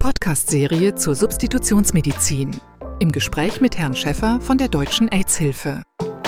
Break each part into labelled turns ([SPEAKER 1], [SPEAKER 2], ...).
[SPEAKER 1] Podcast-Serie zur Substitutionsmedizin. Im Gespräch mit Herrn Schäffer von der Deutschen AIDS-Hilfe.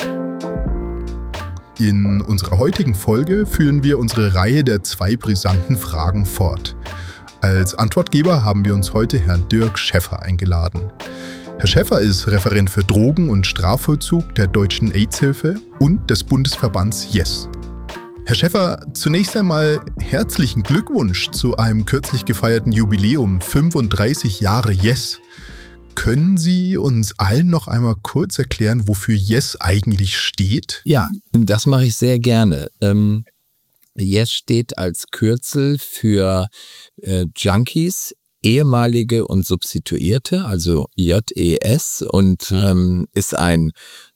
[SPEAKER 2] In unserer heutigen Folge führen wir unsere Reihe der 2 brisanten Fragen fort. Als Antwortgeber haben wir uns heute Herrn Dirk Schäffer eingeladen. Herr Schäffer ist Referent für Drogen- und Strafvollzug der Deutschen AIDS-Hilfe und des Bundesverbands YES. Herr Schäffer, zunächst einmal herzlichen Glückwunsch zu einem kürzlich gefeierten Jubiläum, 35 Jahre YES. Können Sie uns allen noch einmal kurz erklären, wofür YES eigentlich steht?
[SPEAKER 3] Ja, das mache ich sehr gerne. YES steht als Kürzel für Junkies, ehemalige und Substituierte, also JES, und ist ein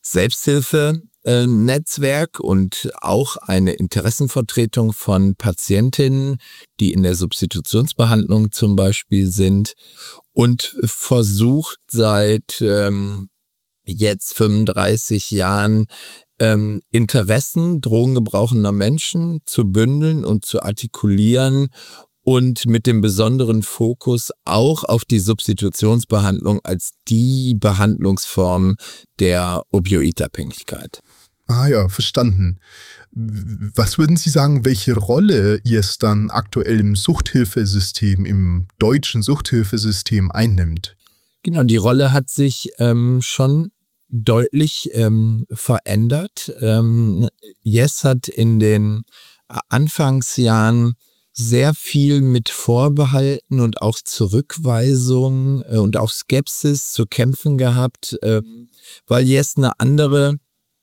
[SPEAKER 3] Selbsthilfe-Netzwerk und auch eine Interessenvertretung von Patientinnen, die in der Substitutionsbehandlung zum Beispiel sind, und versucht seit jetzt 35 Jahren Interessen drogengebrauchender Menschen zu bündeln und zu artikulieren und mit dem besonderen Fokus auch auf die Substitutionsbehandlung als die Behandlungsform der Opioidabhängigkeit.
[SPEAKER 2] Ah ja, verstanden. Was würden Sie sagen, welche Rolle YES dann aktuell im Suchthilfesystem, im deutschen Suchthilfesystem einnimmt?
[SPEAKER 3] Genau, die Rolle hat sich schon deutlich verändert. YES hat in den Anfangsjahren sehr viel mit Vorbehalten und auch Zurückweisung und auch Skepsis zu kämpfen gehabt, weil YES eine andere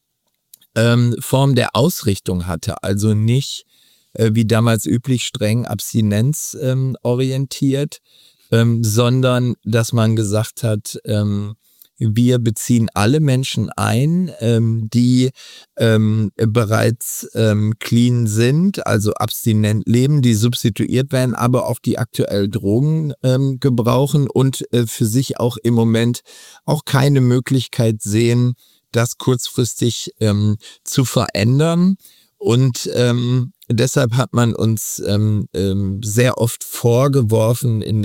[SPEAKER 3] Form der Ausrichtung hatte, also nicht wie damals üblich streng abstinenzorientiert, sondern dass man gesagt hat, wir beziehen alle Menschen ein, die bereits clean sind, also abstinent leben, die substituiert werden, aber auch die aktuell Drogen gebrauchen und für sich auch im Moment auch keine Möglichkeit sehen, das kurzfristig zu verändern. Und deshalb hat man uns sehr oft vorgeworfen in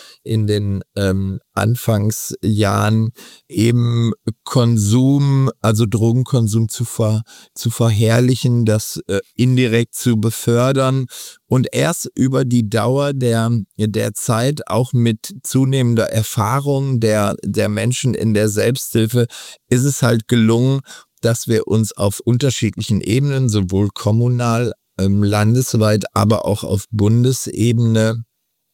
[SPEAKER 3] den Anfangsjahren eben Konsum, also Drogenkonsum zu verherrlichen, das indirekt zu befördern. Und erst über die Dauer der Zeit, auch mit zunehmender Erfahrung der Menschen in der Selbsthilfe, ist es halt gelungen, dass wir uns auf unterschiedlichen Ebenen, sowohl kommunal, landesweit, aber auch auf Bundesebene,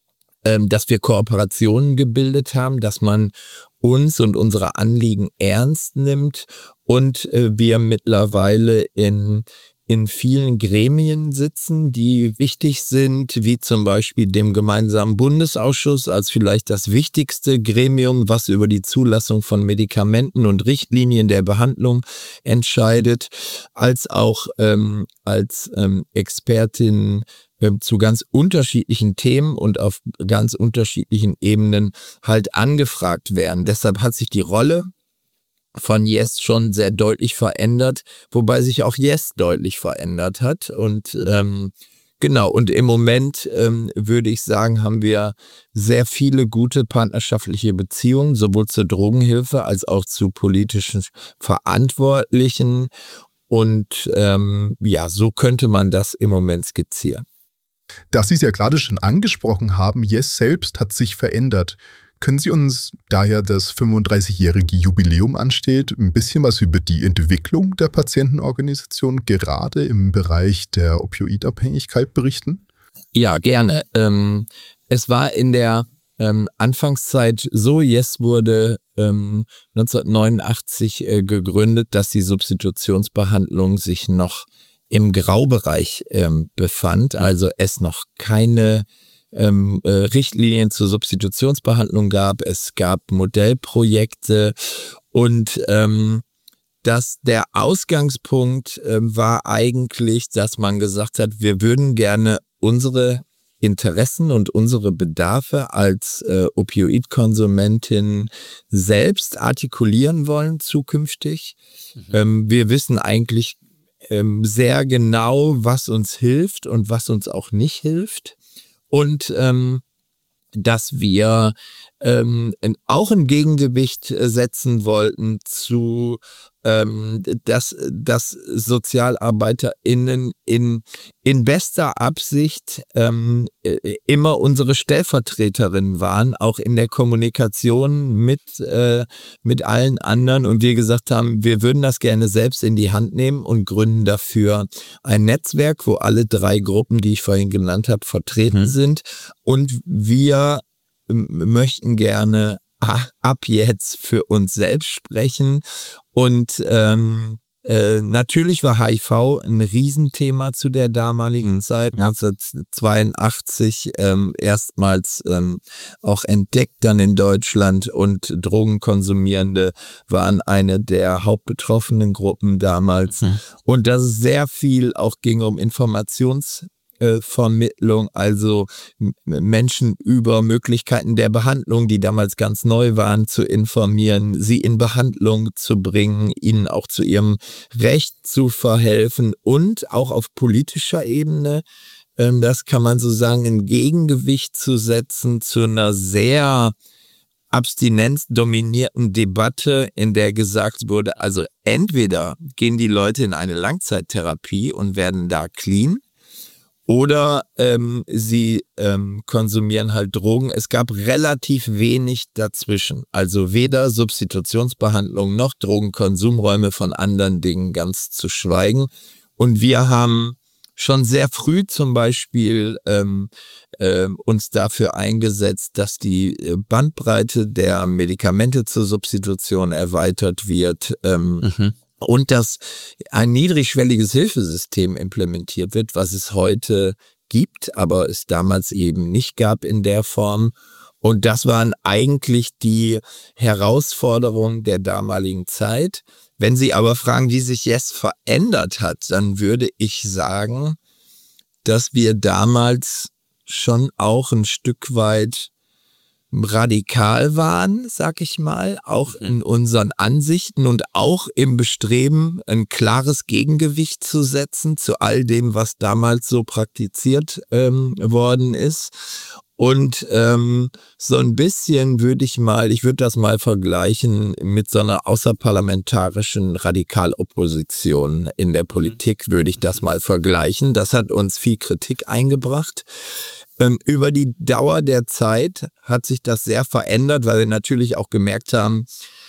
[SPEAKER 3] dass wir Kooperationen gebildet haben, dass man uns und unsere Anliegen ernst nimmt und wir mittlerweile in vielen Gremien sitzen, die wichtig sind, wie zum Beispiel dem gemeinsamen Bundesausschuss als vielleicht das wichtigste Gremium, was über die Zulassung von Medikamenten und Richtlinien der Behandlung entscheidet, als auch als Expertin zu ganz unterschiedlichen Themen und auf ganz unterschiedlichen Ebenen halt angefragt werden. Deshalb hat sich die Rolle von YES schon sehr deutlich verändert, wobei sich auch YES deutlich verändert hat. Und genau, und im Moment würde ich sagen, haben wir sehr viele gute partnerschaftliche Beziehungen, sowohl zur Drogenhilfe als auch zu politischen Verantwortlichen. Und ja, so könnte man das im Moment skizzieren.
[SPEAKER 2] Da Sie es ja gerade schon angesprochen haben, YES selbst hat sich verändert. Können Sie uns, da ja das 35-jährige Jubiläum ansteht, ein bisschen was über die Entwicklung der Patientenorganisation gerade im Bereich der Opioidabhängigkeit berichten?
[SPEAKER 3] Ja, gerne. Es war in der Anfangszeit so, YES wurde 1989 gegründet, dass die Substitutionsbehandlung sich noch im Graubereich befand, also es noch keine Richtlinien zur Substitutionsbehandlung gab. Es gab Modellprojekte und der Ausgangspunkt war eigentlich, dass man gesagt hat, wir würden gerne unsere Interessen und unsere Bedarfe als Opioidkonsumentin selbst artikulieren wollen zukünftig. Wir wissen eigentlich sehr genau, was uns hilft und was uns auch nicht hilft. Und dass wir auch ein Gegengewicht setzen wollten zu dass SozialarbeiterInnen in bester Absicht immer unsere Stellvertreterinnen waren, auch in der Kommunikation mit allen anderen, und wir gesagt haben, wir würden das gerne selbst in die Hand nehmen und gründen dafür ein Netzwerk, wo alle 3 Gruppen, die ich vorhin genannt habe, vertreten sind, und wir möchten gerne ab jetzt für uns selbst sprechen. Und natürlich war HIV ein Riesenthema zu der damaligen Zeit, 1982 erstmals auch entdeckt dann in Deutschland, und Drogenkonsumierende waren eine der hauptbetroffenen Gruppen damals. Und dass es sehr viel auch ging um Informationsvermittlung, also Menschen über Möglichkeiten der Behandlung, die damals ganz neu waren, zu informieren, sie in Behandlung zu bringen, ihnen auch zu ihrem Recht zu verhelfen, und auch auf politischer Ebene, das kann man so sagen, ein Gegengewicht zu setzen zu einer sehr abstinenzdominierten Debatte, in der gesagt wurde, also entweder gehen die Leute in eine Langzeittherapie und werden da clean, oder sie konsumieren halt Drogen. Es gab relativ wenig dazwischen. Also weder Substitutionsbehandlung noch Drogenkonsumräume, von anderen Dingen ganz zu schweigen. Und wir haben schon sehr früh zum Beispiel uns dafür eingesetzt, dass die Bandbreite der Medikamente zur Substitution erweitert wird. Und dass ein niedrigschwelliges Hilfesystem implementiert wird, was es heute gibt, aber es damals eben nicht gab in der Form. Und das waren eigentlich die Herausforderungen der damaligen Zeit. Wenn Sie aber fragen, wie sich jetzt verändert hat, dann würde ich sagen, dass wir damals schon auch ein Stück weit radikal waren, sag ich mal, auch in unseren Ansichten und auch im Bestreben, ein klares Gegengewicht zu setzen zu all dem, was damals so praktiziert worden ist. Und so ein bisschen ich würde das mal vergleichen mit so einer außerparlamentarischen Radikalopposition in der Politik, würde ich das mal vergleichen. Das hat uns viel Kritik eingebracht. Über die Dauer der Zeit hat sich das sehr verändert, weil wir natürlich auch gemerkt haben,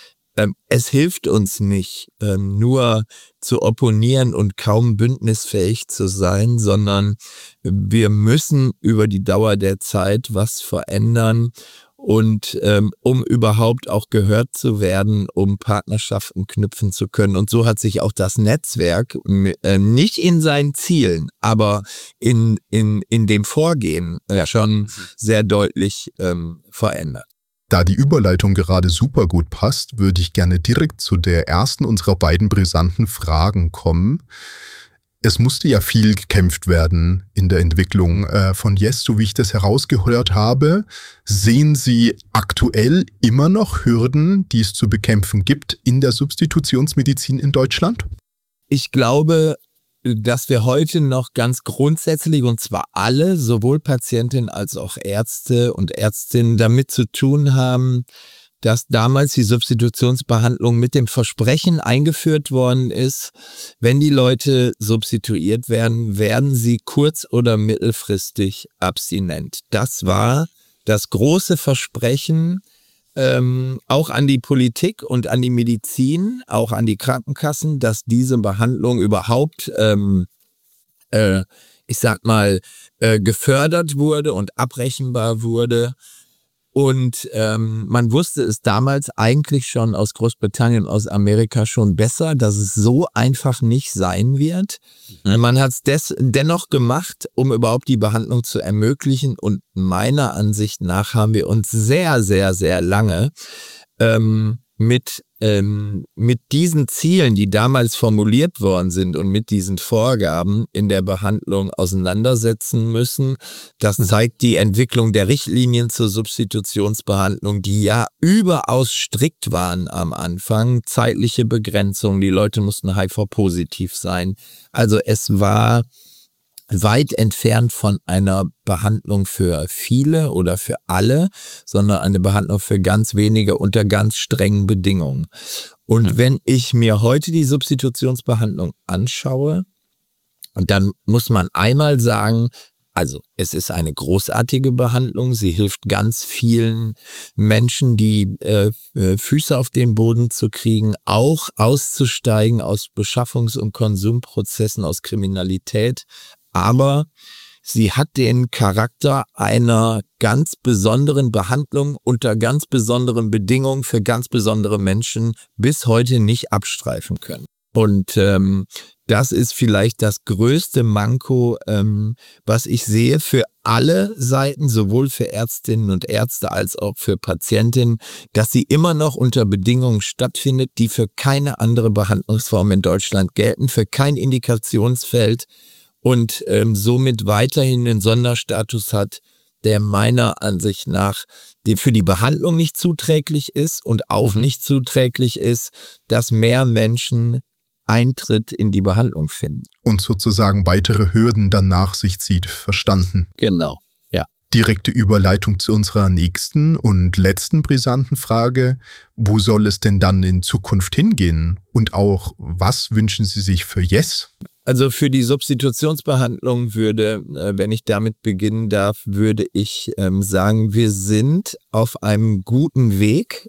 [SPEAKER 3] es hilft uns nicht, nur zu opponieren und kaum bündnisfähig zu sein, sondern wir müssen über die Dauer der Zeit was verändern, und um überhaupt auch gehört zu werden, um Partnerschaften knüpfen zu können. Und so hat sich auch das Netzwerk nicht in seinen Zielen, aber in dem Vorgehen schon sehr deutlich verändert.
[SPEAKER 2] Da die Überleitung gerade super gut passt, würde ich gerne direkt zu der ersten unserer beiden brisanten Fragen kommen. Es musste ja viel gekämpft werden in der Entwicklung von Yes, so wie ich das herausgehört habe. Sehen Sie aktuell immer noch Hürden, die es zu bekämpfen gibt in der Substitutionsmedizin in Deutschland?
[SPEAKER 3] Ich glaube, dass wir heute noch ganz grundsätzlich, und zwar alle, sowohl Patientinnen als auch Ärzte und Ärztinnen, damit zu tun haben, dass damals die Substitutionsbehandlung mit dem Versprechen eingeführt worden ist, wenn die Leute substituiert werden, werden sie kurz- oder mittelfristig abstinent. Das war das große Versprechen, auch an die Politik und an die Medizin, auch an die Krankenkassen, dass diese Behandlung überhaupt, gefördert wurde und abrechenbar wurde. Und man wusste es damals eigentlich schon aus Großbritannien, aus Amerika schon besser, dass es so einfach nicht sein wird. Man hat es dennoch gemacht, um überhaupt die Behandlung zu ermöglichen. Und meiner Ansicht nach haben wir uns sehr, sehr, sehr lange mit diesen Zielen, die damals formuliert worden sind, und mit diesen Vorgaben in der Behandlung auseinandersetzen müssen. Das zeigt die Entwicklung der Richtlinien zur Substitutionsbehandlung, die ja überaus strikt waren am Anfang. Zeitliche Begrenzung, die Leute mussten HIV-positiv sein. Also es war weit entfernt von einer Behandlung für viele oder für alle, sondern eine Behandlung für ganz wenige unter ganz strengen Bedingungen. Und wenn ich mir heute die Substitutionsbehandlung anschaue, dann muss man einmal sagen, also es ist eine großartige Behandlung, sie hilft ganz vielen Menschen, die Füße auf den Boden zu kriegen, auch auszusteigen aus Beschaffungs- und Konsumprozessen, aus Kriminalität. Aber sie hat den Charakter einer ganz besonderen Behandlung unter ganz besonderen Bedingungen für ganz besondere Menschen bis heute nicht abstreifen können. Und das ist vielleicht das größte Manko, was ich sehe für alle Seiten, sowohl für Ärztinnen und Ärzte als auch für Patientinnen, dass sie immer noch unter Bedingungen stattfindet, die für keine andere Behandlungsform in Deutschland gelten, für kein Indikationsfeld und somit weiterhin den Sonderstatus hat, der meiner Ansicht nach für die Behandlung nicht zuträglich ist und auch nicht zuträglich ist, dass mehr Menschen Eintritt in die Behandlung finden.
[SPEAKER 2] Und sozusagen weitere Hürden dann nach sich zieht. Verstanden.
[SPEAKER 3] Genau, ja.
[SPEAKER 2] Direkte Überleitung zu unserer nächsten und letzten brisanten Frage. Wo soll es denn dann in Zukunft hingehen? Und auch, was wünschen Sie sich für Yes?
[SPEAKER 3] Also für die Substitutionsbehandlung würde, wenn ich damit beginnen darf, würde ich sagen, wir sind auf einem guten Weg,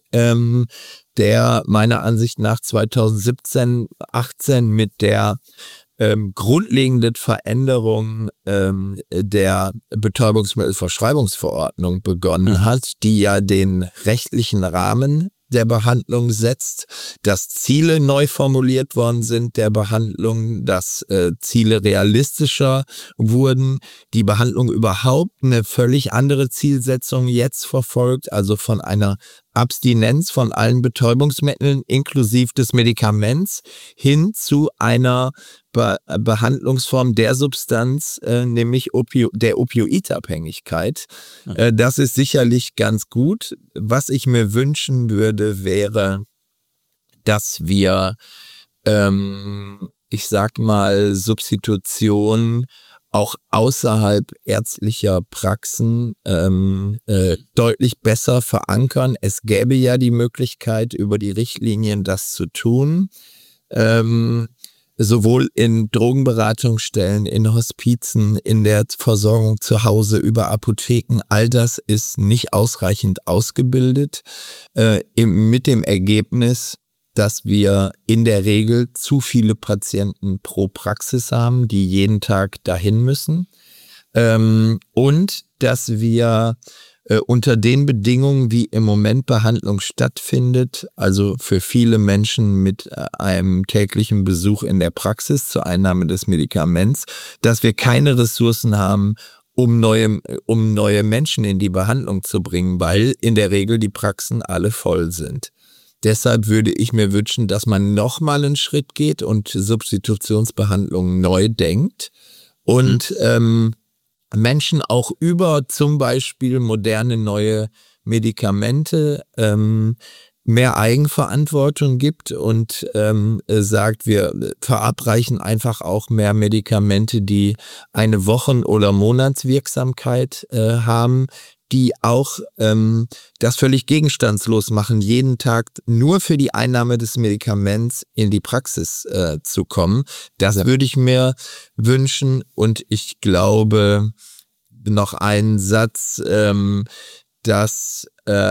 [SPEAKER 3] der meiner Ansicht nach 2017, 18 mit der grundlegenden Veränderung der Betäubungsmittelverschreibungsverordnung begonnen hat, die ja den rechtlichen Rahmen der Behandlung setzt, dass Ziele neu formuliert worden sind der Behandlung, dass Ziele realistischer wurden, die Behandlung überhaupt eine völlig andere Zielsetzung jetzt verfolgt, also von einer Abstinenz von allen Betäubungsmitteln inklusive des Medikaments hin zu einer Behandlungsform der Substanz, nämlich der Opioidabhängigkeit. Das ist sicherlich ganz gut. Was ich mir wünschen würde, wäre, dass wir, ich sag mal, Substitution auch außerhalb ärztlicher Praxen deutlich besser verankern. Es gäbe ja die Möglichkeit, über die Richtlinien das zu tun. Sowohl in Drogenberatungsstellen, in Hospizen, in der Versorgung zu Hause, über Apotheken. All das ist nicht ausreichend ausgebildet, mit dem Ergebnis, dass wir in der Regel zu viele Patienten pro Praxis haben, die jeden Tag dahin müssen. Und dass wir unter den Bedingungen, wie im Moment Behandlung stattfindet, also für viele Menschen mit einem täglichen Besuch in der Praxis zur Einnahme des Medikaments, dass wir keine Ressourcen haben, um neue Menschen in die Behandlung zu bringen, weil in der Regel die Praxen alle voll sind. Deshalb würde ich mir wünschen, dass man nochmal einen Schritt geht und Substitutionsbehandlung neu denkt und Menschen auch über zum Beispiel moderne neue Medikamente mehr Eigenverantwortung gibt und sagt, wir verabreichen einfach auch mehr Medikamente, die eine Wochen- oder Monatswirksamkeit haben, die auch das völlig gegenstandslos machen, jeden Tag nur für die Einnahme des Medikaments in die Praxis zu kommen. Das würde ich mir wünschen und ich glaube, noch einen Satz, dass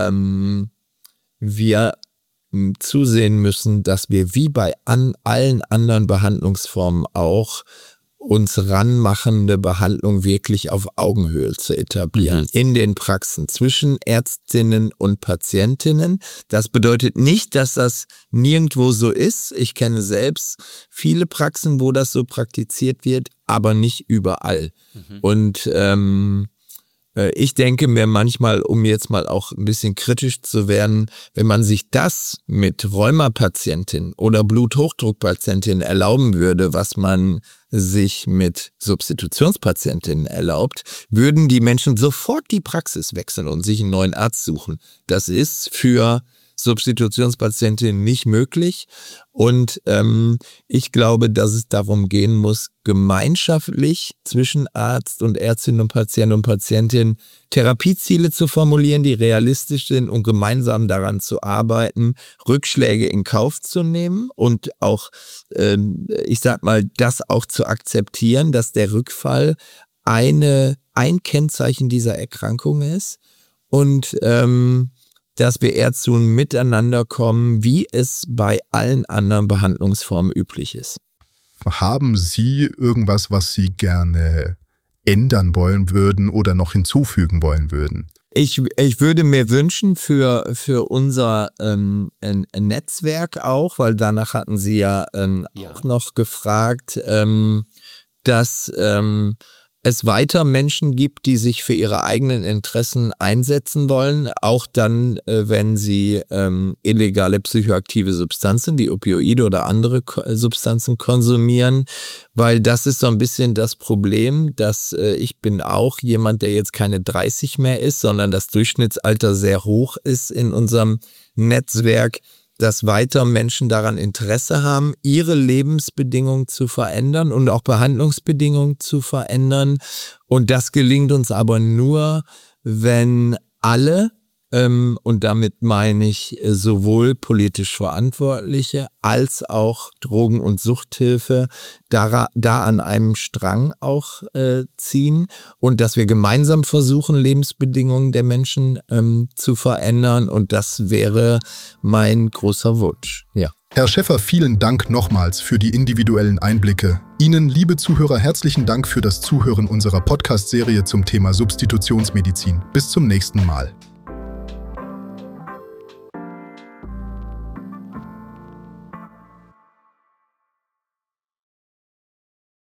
[SPEAKER 3] wir zusehen müssen, dass wir wie bei allen anderen Behandlungsformen auch uns ranmachende Behandlung wirklich auf Augenhöhe zu etablieren in den Praxen zwischen Ärztinnen und Patientinnen. Das bedeutet nicht, dass das nirgendwo so ist. Ich kenne selbst viele Praxen, wo das so praktiziert wird, aber nicht überall. Und ich denke mir manchmal, um jetzt mal auch ein bisschen kritisch zu werden, wenn man sich das mit Rheumapatientinnen oder Bluthochdruckpatientinnen erlauben würde, was man sich mit Substitutionspatientinnen erlaubt, würden die Menschen sofort die Praxis wechseln und sich einen neuen Arzt suchen. Das ist für Substitutionspatientin nicht möglich. Und ich glaube, dass es darum gehen muss, gemeinschaftlich zwischen Arzt und Ärztin und Patient und Patientin Therapieziele zu formulieren, die realistisch sind und gemeinsam daran zu arbeiten, Rückschläge in Kauf zu nehmen und auch, das auch zu akzeptieren, dass der Rückfall ein Kennzeichen dieser Erkrankung ist und dass wir eher zu einem Miteinander kommen, wie es bei allen anderen Behandlungsformen üblich ist.
[SPEAKER 2] Haben Sie irgendwas, was Sie gerne ändern wollen würden oder noch hinzufügen wollen würden?
[SPEAKER 3] Ich würde mir wünschen für unser Netzwerk auch, weil danach hatten Sie ja auch noch gefragt, dass es weiter Menschen gibt, die sich für ihre eigenen Interessen einsetzen wollen, auch dann, wenn sie illegale psychoaktive Substanzen, die Opioide oder andere Substanzen konsumieren, weil das ist so ein bisschen das Problem, dass ich bin auch jemand, der jetzt keine 30 mehr ist, sondern das Durchschnittsalter sehr hoch ist in unserem Netzwerk, dass weiter Menschen daran Interesse haben, ihre Lebensbedingungen zu verändern und auch Behandlungsbedingungen zu verändern. Und das gelingt uns aber nur, wenn alle, und damit meine ich sowohl politisch Verantwortliche als auch Drogen- und Suchthilfe, da an einem Strang auch ziehen und dass wir gemeinsam versuchen, Lebensbedingungen der Menschen zu verändern. Und das wäre mein großer Wunsch. Ja.
[SPEAKER 2] Herr Schäffer, vielen Dank nochmals für die individuellen Einblicke. Ihnen, liebe Zuhörer, herzlichen Dank für das Zuhören unserer Podcast-Serie zum Thema Substitutionsmedizin. Bis zum nächsten Mal.